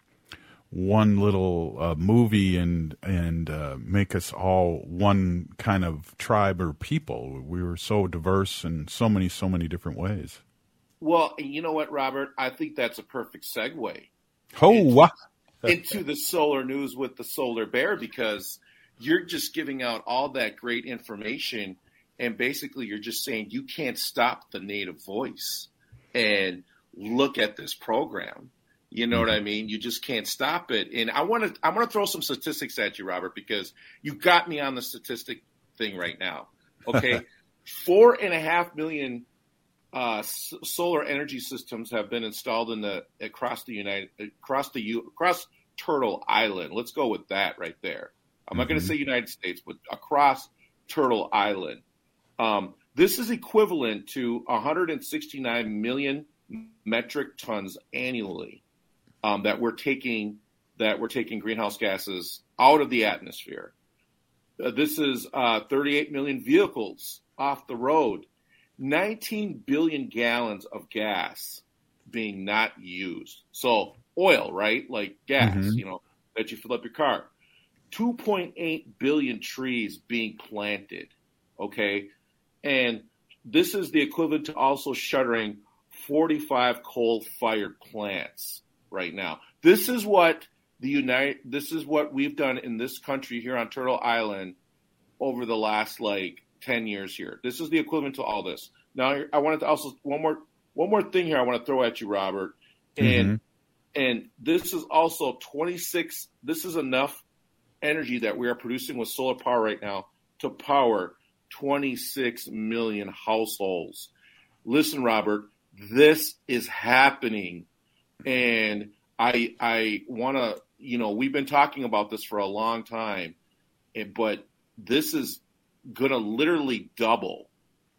one little uh, movie and and uh, make us all one kind of tribe or people. We were so diverse in so many, so many different ways. Well, you know what, Robert? I think that's a perfect segue. Oh, into, wow. into the Solar News with the Solar Bear, because you're just giving out all that great information. And basically, you're just saying you can't stop the Native voice and look at this program. You know mm-hmm. what I mean? You just can't stop it. And I want to I want to throw some statistics at you, Robert, because you got me on the statistic thing right now. Okay, four and a half million uh, s- solar energy systems have been installed in the across the United across the U, across Turtle Island. Let's go with that right there. I'm mm-hmm. not going to say United States, but across Turtle Island. Um, this is equivalent to one hundred sixty-nine million metric tons annually um, that we're taking that we're taking greenhouse gases out of the atmosphere. Uh, this is uh, thirty-eight million vehicles off the road, nineteen billion gallons of gas being not used. So oil, right? Like gas, mm-hmm. you know, that you fill up your car. two point eight billion trees being planted. Okay. And this is the equivalent to also shuttering forty-five coal-fired plants right now. This is what the United. This is what we've done in this country here on Turtle Island over the last like ten years here. This is the equivalent to all this. Now, I wanted to also one more one more thing here. I want to throw at you, Robert, and mm-hmm. and this is also twenty-six. This is enough energy that we are producing with solar power right now to power twenty-six million households. Listen, Robert, this is happening. And I I want to, you know, we've been talking about this for a long time, but this is going to literally double,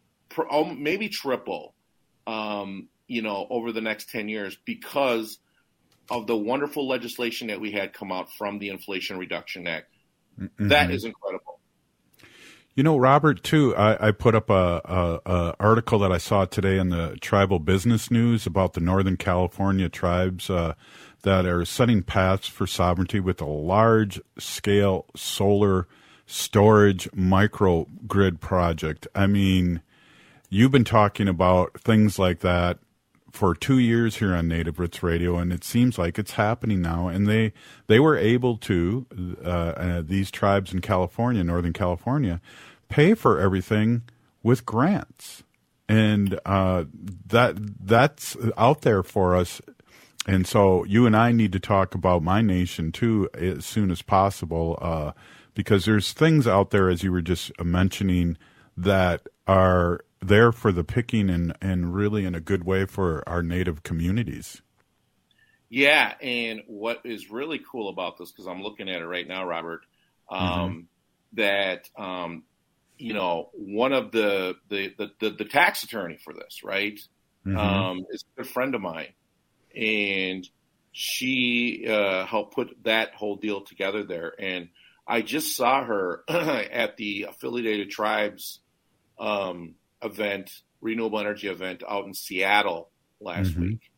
maybe triple, um, you know, over the next ten years because of the wonderful legislation that we had come out from the Inflation Reduction Act. Mm-hmm. That is incredible. You know, Robert, too, I, I put up a, a, a article that I saw today in the Tribal Business News about the Northern California tribes uh, that are setting paths for sovereignty with a large-scale solar storage microgrid project. I mean, you've been talking about things like that for two years here on Native Roots Radio, and it seems like it's happening now. And they they were able to, uh, uh, these tribes in California, Northern California, pay for everything with grants. And uh, that that's out there for us. And so you and I need to talk about My Nation, too, as soon as possible, uh, because there's things out there, as you were just mentioning, that are there for the picking and, and really in a good way for our Native communities. Yeah, and what is really cool about this, because I'm looking at it right now, Robert, um, mm-hmm. that, um, you know, one of the the, the, the the tax attorney for this, right, mm-hmm. um, is a good friend of mine. And she uh, helped put that whole deal together there. And I just saw her at the Affiliated Tribes um event, renewable energy event out in Seattle last mm-hmm. week.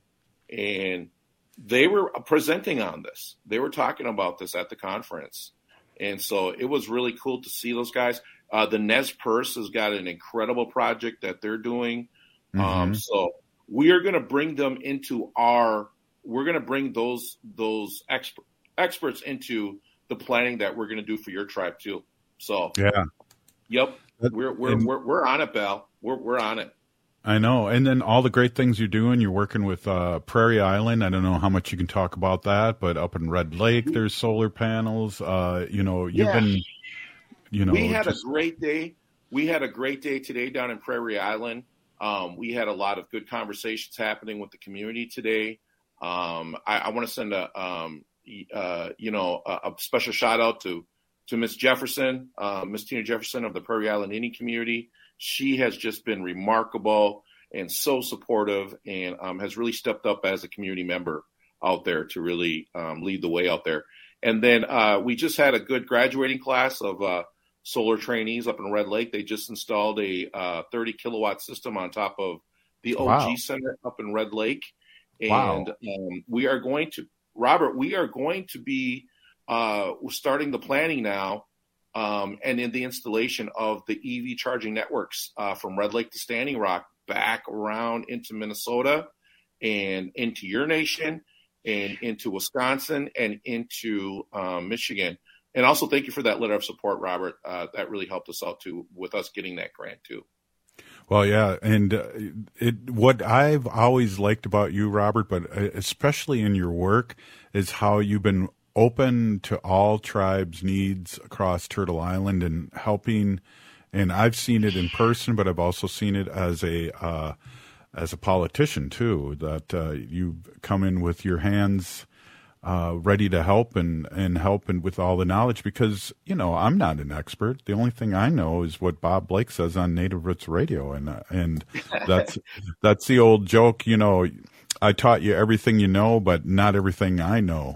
And they were presenting on this. They were talking about this at the conference. And so it was really cool to see those guys. Uh, the Nez Perce has got an incredible project that they're doing. Mm-hmm. Um, so we are going to bring them into our, we're going to bring those, those exp- experts into the planning that we're going to do for your tribe too. So, yeah. Yep. We're, we're, and, we're, we're on it, Bal. We're, we're on it. I know. And then all the great things you're doing, you're working with uh, Prairie Island. I don't know how much you can talk about that, but up in Red Lake, there's solar panels. Uh, you know, you've yeah. been, you know. We had just... a great day. We had a great day today down in Prairie Island. Um, we had a lot of good conversations happening with the community today. Um, I, I want to send a, um, uh, you know, a, a special shout out to to Miss Jefferson, uh, Miss Tina Jefferson of the Prairie Island Indian community. She has just been remarkable and so supportive, and um, has really stepped up as a community member out there to really um, lead the way out there. And then uh, we just had a good graduating class of uh, solar trainees up in Red Lake. They just installed a uh, thirty kilowatt system on top of the O G wow. Center up in Red Lake. And wow. um, we are going to, Robert, we are going to be uh, starting the planning now um, and in the installation of the E V charging networks uh, from Red Lake to Standing Rock back around into Minnesota and into your nation and into Wisconsin and into um, Michigan. And also thank you for that letter of support, Robert. Uh, that really helped us out too, with us getting that grant too. Well, yeah. And uh, it, what I've always liked about you, Robert, but especially in your work, is how you've been open to all tribes' needs across Turtle Island and helping. And I've seen it in person, but I've also seen it as a, uh, as a politician too, that uh, you come in with your hands Uh, ready to help and, and help and with all the knowledge, because, you know, I'm not an expert. The only thing I know is what Bob Blake says on Native Roots Radio. And, uh, and that's, that's the old joke, you know, I taught you everything you know, but not everything I know.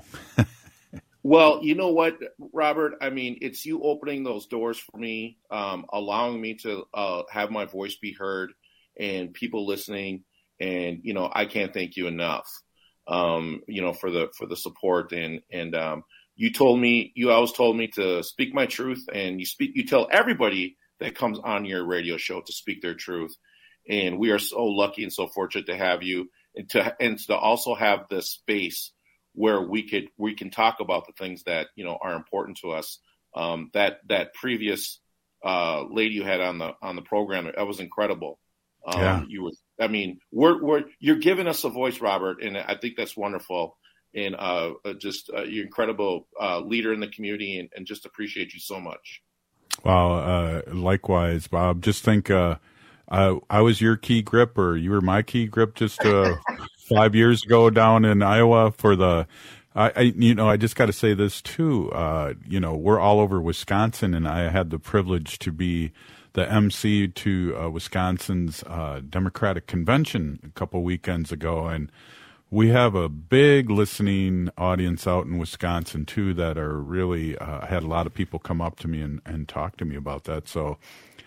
Well, you know what, Robert, I mean, it's you opening those doors for me, um, allowing me to uh, have my voice be heard and people listening. And, you know, I can't thank you enough. Um, you know, for the, for the support and, and, um, you told me, you always told me to speak my truth, and you speak, you tell everybody that comes on your radio show to speak their truth. And we are so lucky and so fortunate to have you, and to, and to also have this space where we could, we can talk about the things that, you know, are important to us. Um, that, that previous, uh, lady you had on the, on the program, that was incredible. Um, yeah. you were, I mean, we're, we're, you're giving us a voice, Robert, and I think that's wonderful. And uh, just uh, you're an incredible uh, leader in the community, and, and just appreciate you so much. Well, uh, likewise, Bob. Just think, uh, uh, I was your key grip, or you were my key grip just uh, five years ago down in Iowa for the. I, I you know, I just got to say this too. Uh, you know, we're all over Wisconsin, and I had the privilege to be the M C to uh, Wisconsin's uh, Democratic Convention a couple weekends ago, and we have a big listening audience out in Wisconsin too that are really uh, had a lot of people come up to me and, and talk to me about that. So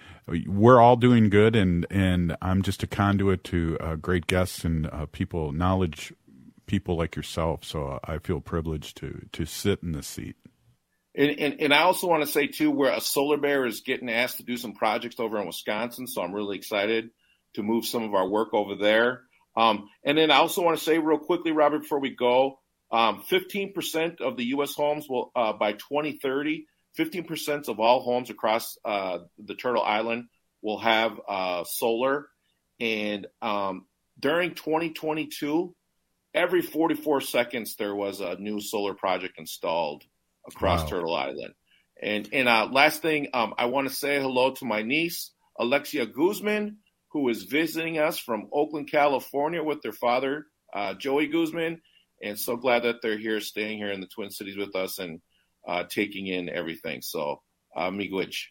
we're all doing good, and, and I'm just a conduit to uh, great guests and uh, people, knowledge people like yourself. So I feel privileged to to sit in this seat. And, and, and I also want to say, too, where a Solar Bear is getting asked to do some projects over in Wisconsin, so I'm really excited to move some of our work over there. Um, and then I also want to say real quickly, Robert, before we go, um, fifteen percent of the U S homes will, uh, by twenty thirty, fifteen percent of all homes across uh, the Turtle Island will have uh, solar. And um, during twenty twenty-two, every forty-four seconds there was a new solar project installed across wow. Turtle Island. And and uh, last thing, um, I want to say hello to my niece, Alexia Guzman, who is visiting us from Oakland, California with their father, uh, Joey Guzman. And so glad that they're here, staying here in the Twin Cities with us and uh, taking in everything. So, uh, miigwech.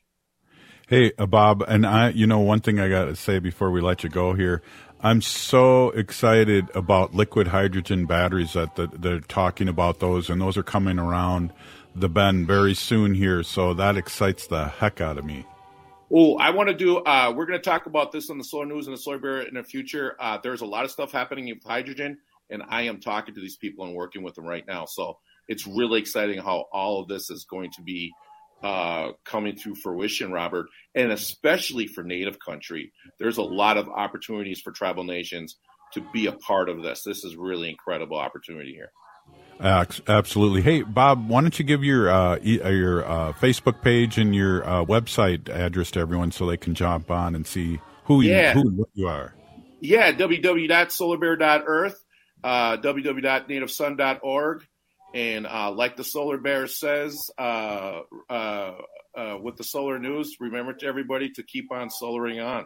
Hey, uh, Bob, and I, you know, one thing I got to say before we let you go here, I'm so excited about liquid hydrogen batteries that the, they're talking about those, and those are coming around the bend very soon here. So that excites the heck out of me. Oh, I want to do, uh, we're going to talk about this on the Solar News and the Solar Bear in the future. Uh, there's a lot of stuff happening with hydrogen, and I am talking to these people and working with them right now. So it's really exciting how all of this is going to be uh, coming to fruition, Robert, and especially for Native country. There's a lot of opportunities for tribal nations to be a part of this. This is really incredible opportunity here. Uh, absolutely. Hey, Bob, why don't you give your uh, e- your uh, Facebook page and your uh, website address to everyone so they can jump on and see who you, yeah. who and what you are. Yeah, w w w dot solar bear dot earth, uh, w w w dot native sun dot org. And uh, like the Solar Bear says uh, uh, uh, with the Solar News, remember to everybody to keep on solaring on.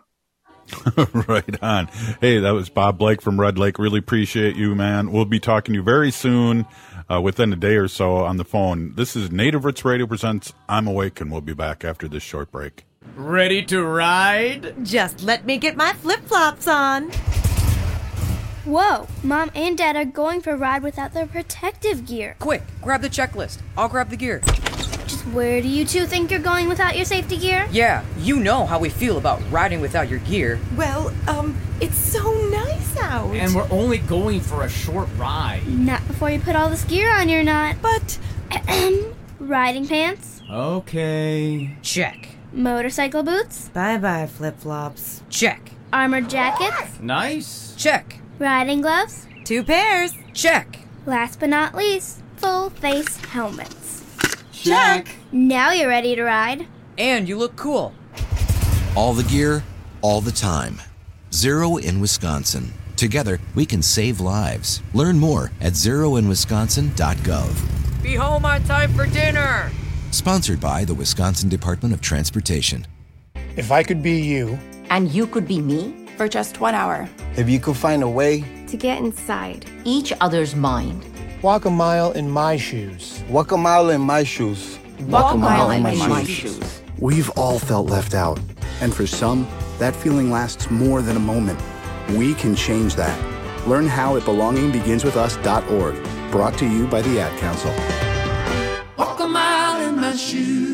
Right on. Hey, that was Bob Blake from Red Lake. Really appreciate you, man. We'll be talking to you very soon, uh, within a day or so on the phone. This is Native Roots Radio presents I'm Awake, and we'll be back after this short break. Ready to ride? Just let me get my flip-flops on. Whoa, Mom and Dad are going for a ride without their protective gear. Quick, grab the checklist. I'll grab the gear. Just where do you two think you're going without your safety gear? Yeah, you know how we feel about riding without your gear. Well, um, it's so nice out. And we're only going for a short ride. Not before you put all this gear on your knot. But... Riding pants? Okay. Check. Motorcycle boots? Bye-bye, flip-flops. Check. Armored jackets? Nice. Check. Riding gloves? Two pairs. Check. Last but not least, full face helmets. Check. Now you're ready to ride. And you look cool. All the gear, all the time. Zero in Wisconsin. Together, we can save lives. Learn more at zero in wisconsin dot gov. Be home on time for dinner. Sponsored by the Wisconsin Department of Transportation. If I could be you. And you could be me? For just one hour. If you could find a way. To get inside. Each other's mind. Walk a mile in my shoes. Walk a mile in my shoes. Walk, Walk a mile, mile in, in my, my shoes. shoes. We've all felt left out. And for some, that feeling lasts more than a moment. We can change that. Learn how at belonging begins with us dot org. Brought to you by the Ad Council. Walk a mile in my shoes.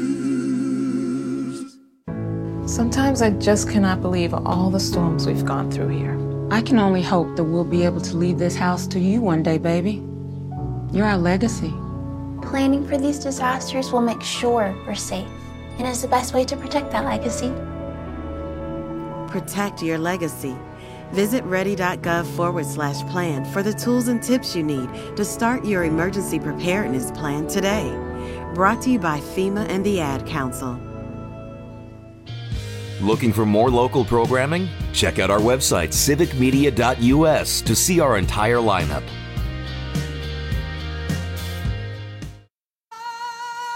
Sometimes I just cannot believe all the storms we've gone through here. I can only hope that we'll be able to leave this house to you one day, baby. You're our legacy. Planning for these disasters will make sure we're safe, and is the best way to protect that legacy. Protect your legacy. Visit ready.gov forward slash plan for the tools and tips you need to start your emergency preparedness plan today. Brought to you by FEMA and the Ad Council. Looking for more local programming? Check out our website, civic media dot u s, to see our entire lineup.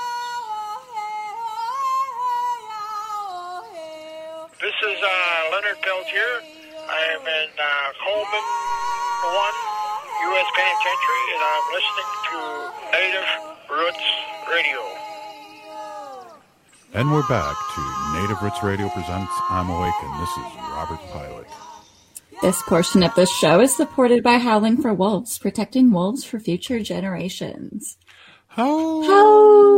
This is uh, Leonard Richard Peltier. I am in uh, Coleman one U S Penitentiary, and I'm listening to Native Roots Radio. And we're back to Native Roots Radio presents I'm Awake, and this is Robert Pilot. This portion of the show is supported by Howling for Wolves, protecting wolves for future generations. How? How?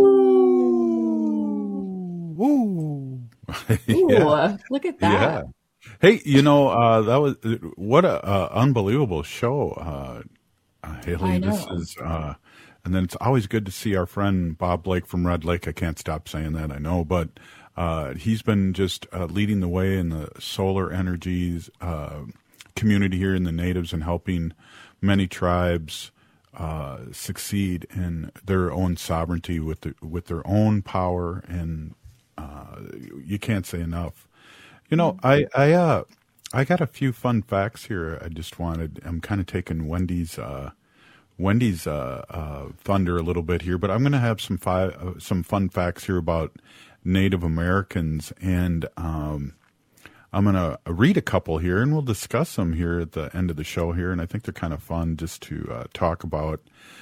Ooh. Ooh, Yeah. look at that. Yeah. Hey, you know, uh, that was what a uh, unbelievable show, uh, uh, Haley. I know. This is, uh, and then it's always good to see our friend Bob Blake from Red Lake. I can't stop saying that, I know, but uh, he's been just uh, leading the way in the solar energies uh, community here in the natives and helping many tribes uh, succeed in their own sovereignty with the, with their own power, and uh, you can't say enough. You know, I I uh I got a few fun facts here. I just wanted. I'm kind of taking Wendy's uh, Wendy's uh, uh, thunder a little bit here, but I'm going to have some fi- uh, some fun facts here about Native Americans, and um, I'm going to read a couple here, and we'll discuss them here at the end of the show here. And I think they're kind of fun just to uh, talk about.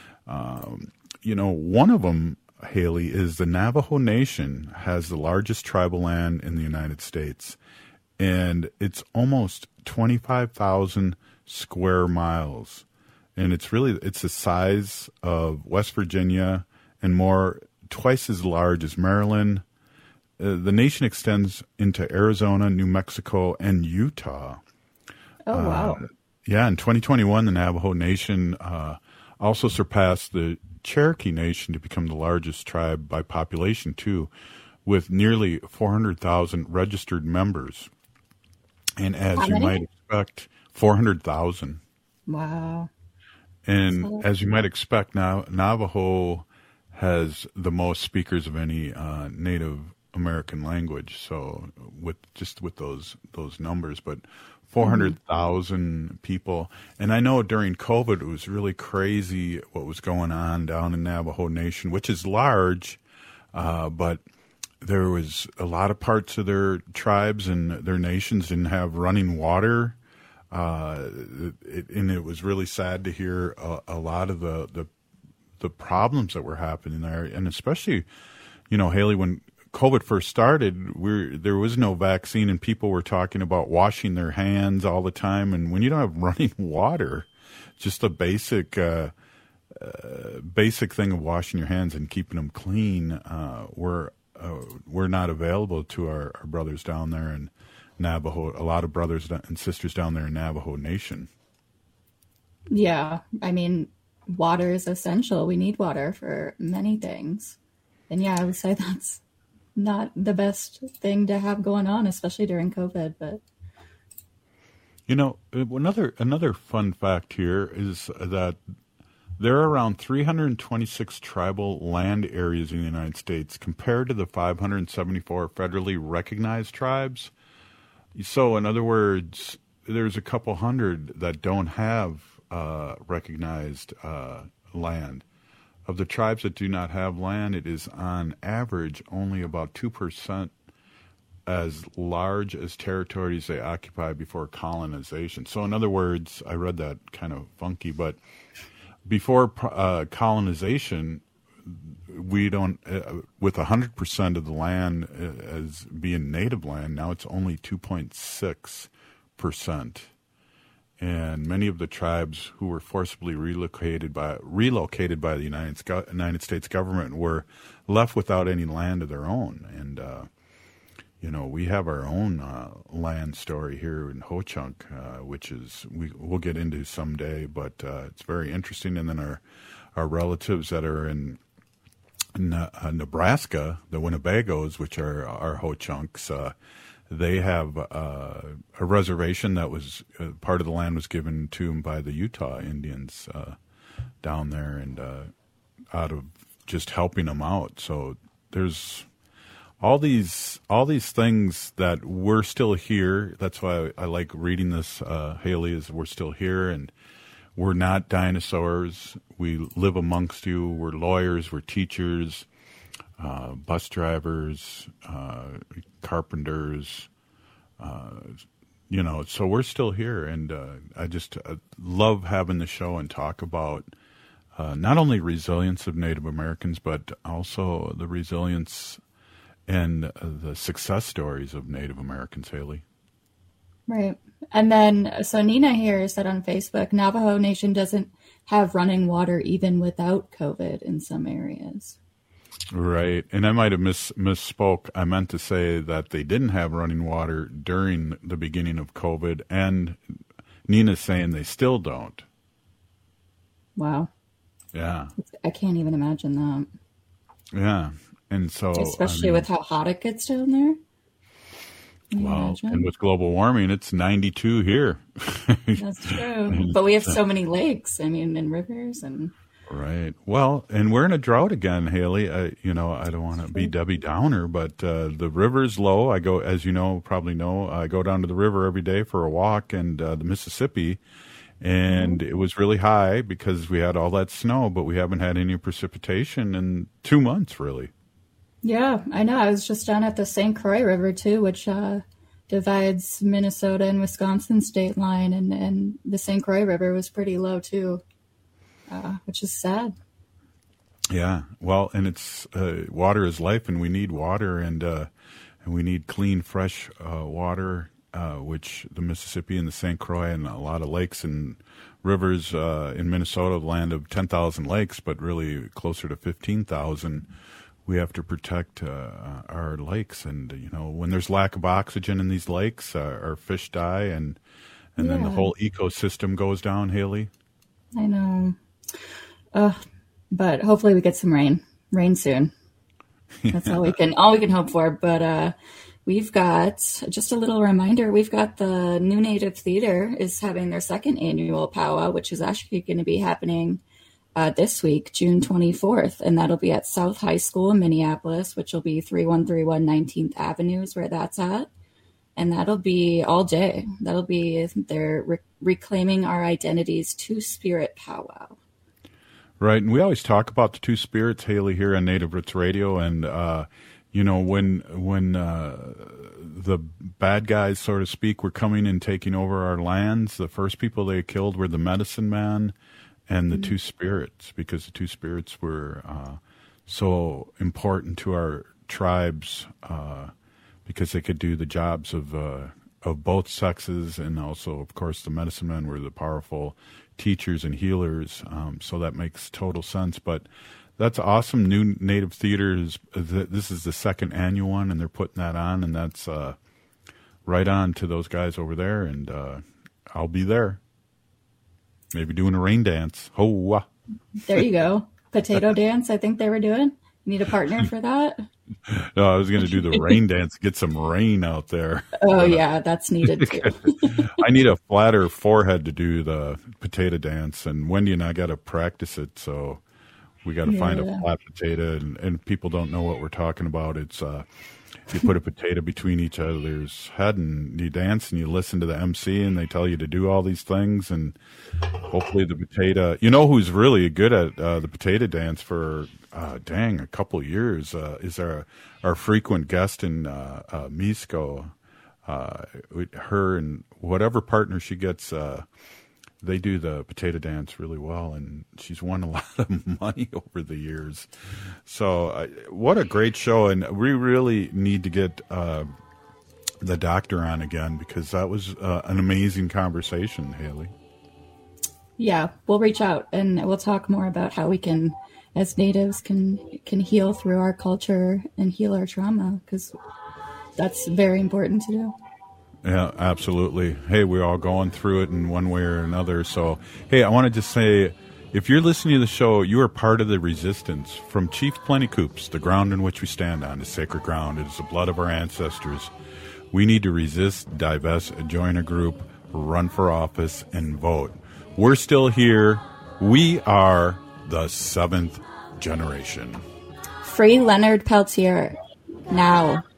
Um, you know, one of them, Haley, is the Navajo Nation has the largest tribal land in the United States, and it's almost twenty-five thousand square miles, and it's really it's the size of West Virginia and more, twice as large as Maryland. Uh, the nation extends into Arizona, New Mexico, and Utah. Oh, wow. Uh, yeah, in twenty twenty-one, the Navajo Nation uh, also surpassed the Cherokee Nation to become the largest tribe by population, too, with nearly four hundred thousand registered members. And as How you many? might expect, four hundred thousand. Wow. And So- as you might expect, now Navajo has the most speakers of any uh, Native American language. So with just with those those numbers, but four hundred thousand people. And I know during COVID it was really crazy what was going on down in Navajo Nation, which is large, uh, but there was a lot of parts of their tribes and their nations didn't have running water. Uh, it, and it was really sad to hear a, a lot of the, the the problems that were happening there, and especially, you know, Haley, when COVID first started, we there was no vaccine, and people were talking about washing their hands all the time. And when you don't have running water, just a basic uh, uh, basic thing of washing your hands and keeping them clean, uh, were uh, were not available to our, our brothers down there in Navajo. A lot of brothers and sisters down there in Navajo Nation. Yeah, I mean, water is essential. We need water for many things. And yeah, I would say that's not the best thing to have going on, especially during COVID. But You know, another another fun fact here is that there are around three hundred twenty-six tribal land areas in the United States compared to the five hundred seventy-four federally recognized tribes. So, in other words, there's a couple hundred that don't have uh, recognized uh, land. Of the tribes that do not have land, it is on average only about two percent as large as territories they occupy before colonization. So in other words, I read that kind of funky, but before uh, colonization, we don't, uh, with one hundred percent of the land as being native land, now it's only two point six percent. And many of the tribes who were forcibly relocated by relocated by the United, United States government were left without any land of their own. And, uh, you know, we have our own uh, land story here in Ho-Chunk, uh, which is we, we'll get into someday, but uh, it's very interesting. And then our, our relatives that are in, in uh, Nebraska, the Winnebagos, which are our Ho-Chunks, uh, they have uh, a reservation that was uh, part of the land was given to them by the Utah Indians uh, down there, and uh, out of just helping them out. So there's all these all these things that we're still here. That's why I, I like reading this, uh, Haley, is we're still here, and we're not dinosaurs. We live amongst you. We're lawyers. We're teachers. Uh, bus drivers, uh, carpenters, uh, you know, so we're still here, and uh, I just uh, love having the show and talk about uh, not only resilience of Native Americans, but also the resilience and uh, the success stories of Native Americans, Haley. Right. And then, so Nina here said on Facebook, Navajo Nation doesn't have running water even without COVID in some areas. Right. And I might have miss, misspoke. I meant to say that they didn't have running water during the beginning of COVID, and Nina's saying they still don't. Wow. Yeah. I can't even imagine that. Yeah. And so, especially I mean, with how hot it gets down there. Well, and with global warming, it's ninety-two here. That's true. But we have so many lakes, I mean, and rivers and... Right. Well, and we're in a drought again, Haley. I, you know, I don't want to be Debbie Downer, but uh, the river's low. I go, as you know, probably know, I go down to the river every day for a walk, and uh, the Mississippi, and mm-hmm. it was really high because we had all that snow, but we haven't had any precipitation in two months, really. Yeah, I know. I was just down at the Saint Croix River, too, which uh, divides Minnesota and Wisconsin state line, and, and the Saint Croix River was pretty low, too. Uh, which is sad. Yeah, well, and it's uh, water is life, and we need water, and uh, and we need clean, fresh uh, water, uh, which the Mississippi and the Saint Croix and a lot of lakes and rivers uh, in Minnesota, the land of ten thousand lakes, but really closer to fifteen thousand. We have to protect uh, our lakes, and you know, when there's lack of oxygen in these lakes, uh, our fish die, and and yeah. then the whole ecosystem goes down, Haley. I know. Uh, but hopefully we get some rain, rain soon. That's all we can, all we can hope for. But uh, we've got just a little reminder. We've got the New Native Theater is having their second annual powwow, which is actually going to be happening uh, this week, June twenty-fourth, and that'll be at South High School in Minneapolis, which will be three one three one nineteenth Avenue is where that's at. And that'll be all day. That'll be their re- Reclaiming Our Identities Two-Spirit powwow. Right, and we always talk about the two spirits, Haley, here on Native Roots Radio, and uh, you know, when when uh, the bad guys, so to speak, were coming and taking over our lands, the first people they killed were the medicine man and the mm-hmm. two spirits, because the two spirits were uh, so important to our tribes, uh, because they could do the jobs of uh, of both sexes, and also, of course, the medicine men were the powerful teachers and healers, um, so that makes total sense. But that's awesome. New Native Theater is, this is the second annual one, and they're putting that on, and that's uh, right on to those guys over there, and uh, I'll be there. Maybe doing a rain dance. Ho! There you go. Potato dance, I think they were doing. Need a partner for that? No, I was going to do the rain dance, get some rain out there. Oh, but, yeah, that's needed too. I need a flatter forehead to do the potato dance, and Wendy and I got to practice it, so we got to yeah, find a flat potato, and, and people don't know what we're talking about. It's uh, you put a potato between each other's head, and you dance, and you listen to the M C, and they tell you to do all these things, and hopefully the potato, you know who's really good at uh, the potato dance for Uh, dang, a couple years uh, is our our frequent guest in uh, uh, Misco. Uh, her and whatever partner she gets, uh, they do the potato dance really well, and she's won a lot of money over the years. So, uh, what a great show! And we really need to get uh, the doctor on again, because that was uh, an amazing conversation, Haley. Yeah, we'll reach out and we'll talk more about how we can, as natives, can can heal through our culture and heal our trauma, because that's very important to do. Yeah, absolutely. Hey, we're all going through it in one way or another. So, hey, I want to just say, if you're listening to the show, you are part of the resistance. From Chief Plenty Coops, the ground in which we stand on is sacred ground. It is the blood of our ancestors. We need to resist, divest, join a group, run for office, and vote. We're still here. We are the seventh generation. Free Leonard Peltier. Now.